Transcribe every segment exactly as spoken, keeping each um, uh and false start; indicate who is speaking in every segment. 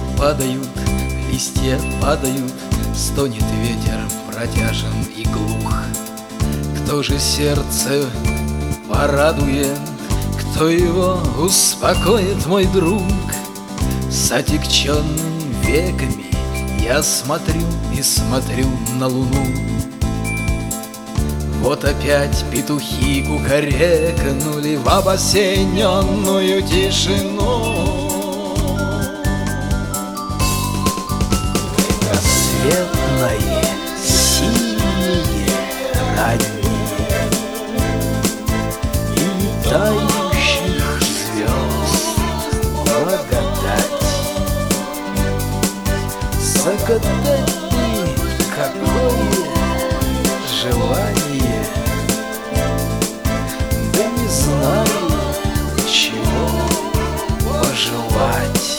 Speaker 1: падают, листья падают, стонет ветер протяжен и глух. Кто же сердце порадует, кто его успокоит, мой друг? С отягченными веками я смотрю и смотрю на луну. Вот опять петухи кукарекнули в обосененную тишину. Рассветное, синее, раннее и тающих звезд благодать. Загадать бы какое желание, да не знаю, чего пожелать.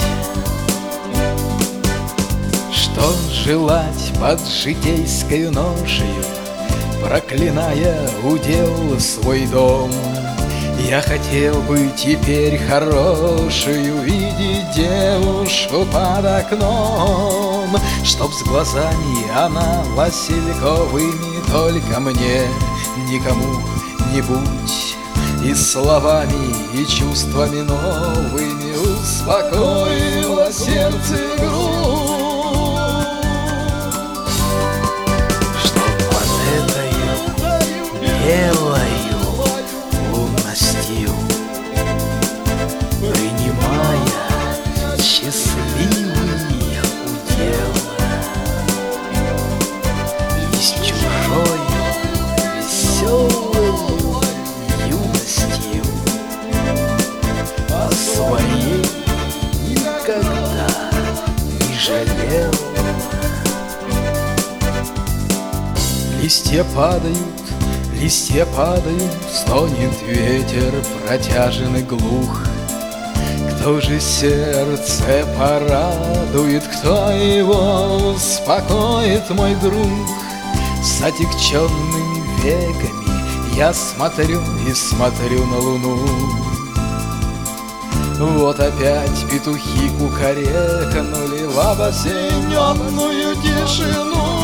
Speaker 1: Что желать под житейскою ношею, проклиная удел свой дом? Я хотел бы теперь хорошую видеть девушку под окном, чтоб с глазами она васильковыми только мне, никому нибудь, и словами, и чувствами новыми успокоила сердце и грудь. Чтоб под этою белою лунностью, принимая счастливый удел, и с чужой веселою юностью о своей никогда не жалел. Листья падают, листья падают, стонет ветер протяжен и глух. Кто же сердце порадует, кто его успокоит, мой друг? С отягченными веками я смотрю и смотрю на луну. Вот опять петухи кукарекнули в обосененную тишину.